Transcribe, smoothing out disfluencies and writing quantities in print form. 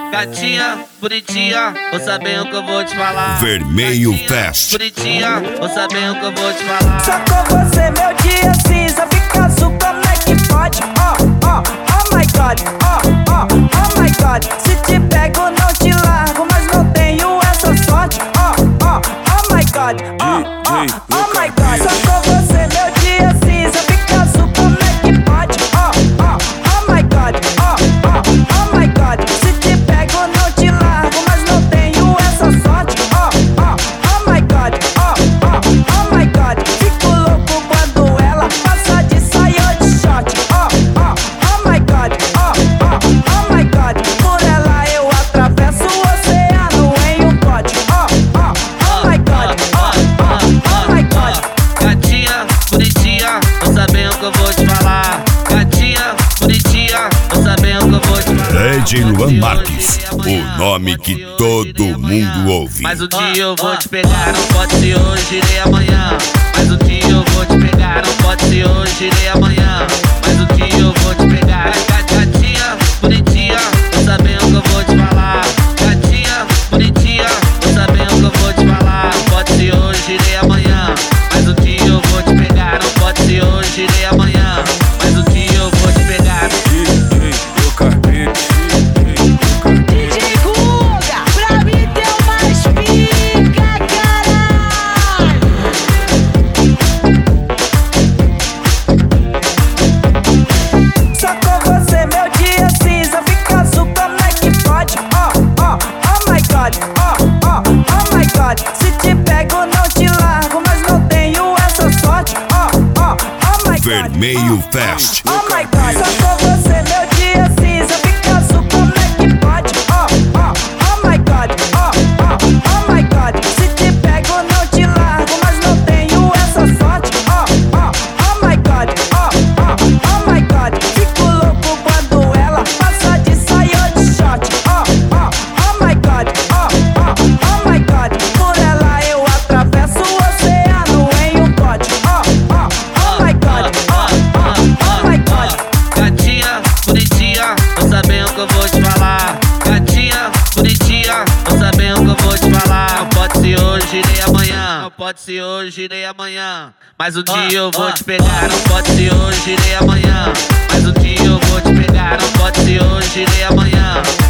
Gatinha, bonitinha, vou saber o que eu vou te falar. Vermelho Gatinha, Fest. bonitinha, vou saber o que eu vou te falar. Só com você meu dia cinza fica azul, como é que pode? Oh my god, oh my god. Se te pego não te largo, mas não tenho essa sorte. Oh my god, oh my god. Só com você meu dia cinza fica azul, como é que pode? Oh my god, oh my god. Se te pego não te largo, mas não tenho essa sorte. Oh my god, oh my god. Fico louco quando ela passa de saia de short. Oh my god, oh my god. Por ela eu atravesso o oceano em um pote. Oh my god, oh my god. Gatinha, bonitinha, vou saber o que eu vou te falar. Gatinha, bonitinha, vou saber o que eu vou te falar. DJ Luan Marques, o nome que todo mundo ouve. Mas um dia eu vou te pegar, não pode ser hoje nem amanhã. Mas um dia eu vou te pegar, não pode ser hoje nem amanhã. Mas um dia eu vou te pegar. Gatinha, bonitinha, vou saber o que eu vou te falar. Gatinha, bonitinha, vou saber o que eu vou te falar. Não pode ser hoje nem amanhã. Mas um dia eu vou te pegar, não pode ser hoje nem amanhã. Mas um dia eu vou te pegar. DJ Guga, pra mim tem mais pica, caralho. Só com você meu dia cinza fica azul, como é que pode? Oh my god, oh my god. Se te pego não te largo, mas não tenho essa sorte. Oh my god, Vermelho Fest. oh my god. Só com você meu dia cinza fica azul, como é que pode? Oh my god, oh my god. Se te pego não te largo, mas não tenho essa sorte. Oh my god, oh my god. Fico louco quando ela passa de saia de short. Oh my god, oh my god. Por ela eu atravesso o oceano em um pote. Oh my god, oh my god. Gatinha, bonitinha, vou saber o que eu vou te falar. Gatinha, bonitinha, vou saber o que eu vou te falar. Não pode ser hoje nem amanhã. Não pode ser hoje nem amanhã. Mas um dia eu vou te pegar. Não pode ser hoje nem amanhã. Mas um dia eu vou te pegar. Não pode ser hoje nem amanhã.